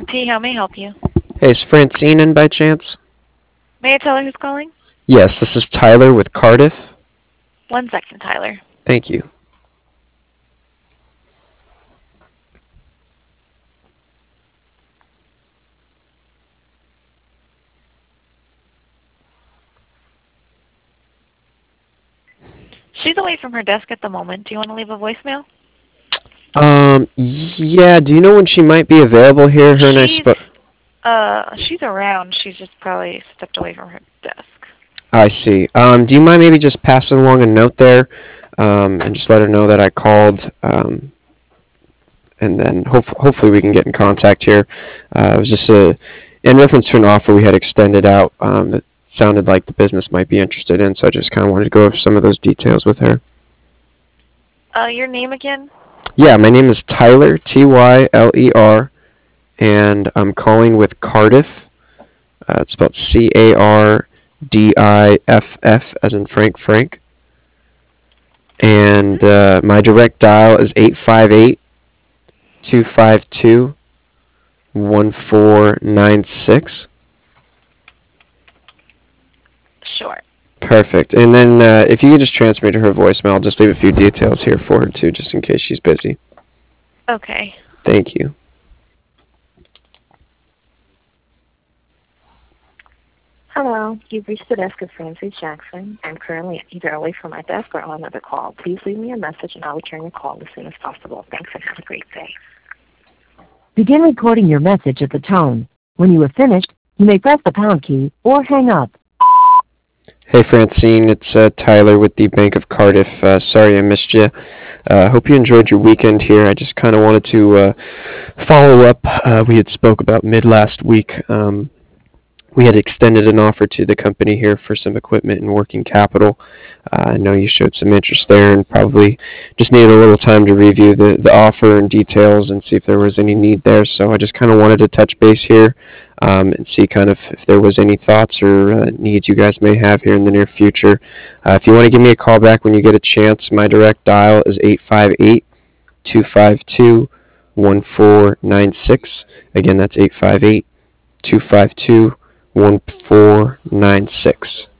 T, how may I help you? Hey, is Francine in by chance? May I tell her who's calling? Yes, this is Tyler with Cardiff. 1 second, Tyler. Thank you. She's away from her desk at the moment. Do you want to leave a voicemail? Yeah, do you know when she might be available here? Her and I She's, spoke. she's around. She's just probably stepped away from her desk. I see. Do you mind maybe just passing along a note there, and just let her know that I called, and then hopefully we can get in contact here. It was just in reference to an offer we had extended out. It sounded like the business might be interested in, so I just kind of wanted to go over some of those details with her. Your name again? Yeah, my name is Tyler, Tyler, and I'm calling with Cardiff. It's spelled Cardiff, as in Frank. And my direct dial is 858-252-1496. Sure. Perfect. And then if you could just transfer me to her voicemail, I'll just leave a few details here for her too, just in case she's busy. Okay. Thank you. Hello, you've reached the desk of Francie Jackson. I'm currently either away from my desk or on another call. Please leave me a message and I'll return your call as soon as possible. Thanks and have a great day. Begin recording your message at the tone. When you have finished, you may press the pound key or hang up. Hey Francine, it's Tyler with the Bank of Cardiff. Sorry I missed you. Hope you enjoyed your weekend here. I just kind of wanted to follow up. We had spoke about mid last week. We had extended an offer to the company here for some equipment and working capital. I know you showed some interest there and probably just needed a little time to review the offer and details and see if there was any need there. So I just kind of wanted to touch base here and see kind of if there was any thoughts or needs you guys may have here in the near future. If you want to give me a call back when you get a chance, my direct dial is 858-252-1496. Again, that's 858-252-1496.